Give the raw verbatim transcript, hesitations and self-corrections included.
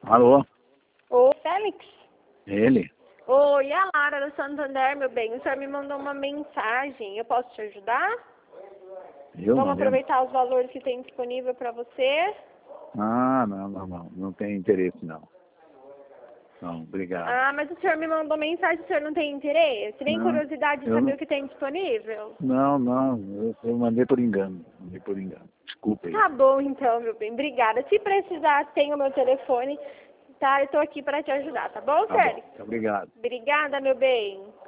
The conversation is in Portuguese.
Alô? Ô, Félix? Ele? Oi, a Lara da Santander, meu bem. O senhor me mandou uma mensagem. Eu posso te ajudar? Eu Vamos não lembro. aproveitar os valores que tem disponível para você. Ah, não, não, não. Não tem interesse, não. Não, obrigado. Ah, mas o senhor me mandou mensagem, o senhor não tem interesse? Nem Não, curiosidade de eu saber não, o que tem disponível? não, não. Eu, eu mandei por engano. Mandei por engano. Desculpa aí. Tá bom, então, meu bem. Obrigada. Se precisar, tem o meu telefone, tá? Eu tô aqui para te ajudar, tá bom, Tá bom. Félix? Obrigado. Obrigada, meu bem.